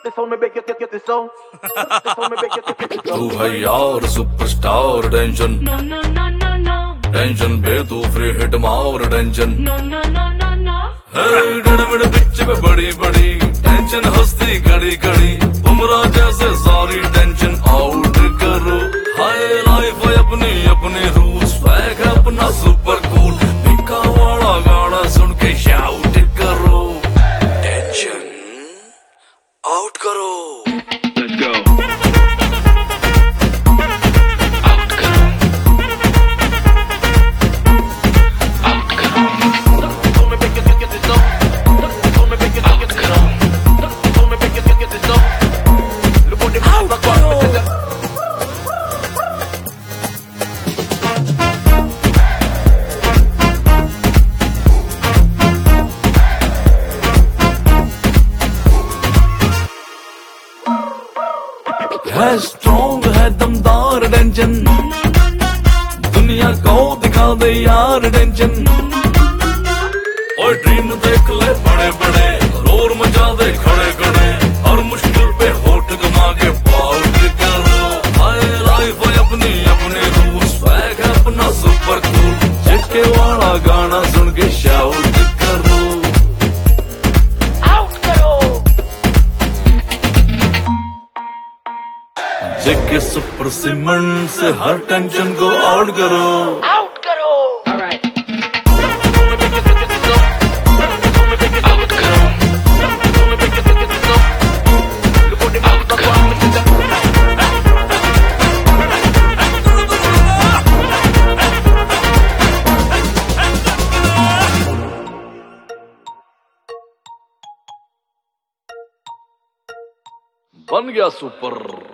तू है यार सुपरस्टार टेंशन टेंशन पे तू फ्री हिट मार टेंशन पिच पे बड़ी बड़ी टेंशन हस्ती खड़ी खड़ी बुमराह जैसे सारी टेंशन आउट करो। हाय लाइफ है अपनी अपने रूल्स स्वैग है अपना सुपर कूल भिक्का वाला गाना सुन के शाउट करो टेंशन आउट करो। Let's go. है स्ट्रॉन्ग है दमदार टेंशन दुनिया को दिखा दे यार टेंशन और ड्रीम देख ले बड़े बड़े रोर मचा दे खड़े खड़े हर मुश्किल पे होठ घुमा के पाउट करो। हाय लाइफ है अपनी अपने रूल्स स्वैग है अपना सुपर कूल चिटके वाला गाना सुन के शाउट करो आउट करो। जेके सुपर सीमेंट से हर टेंशन को आउट करो आउट करो। बन गया सुपर।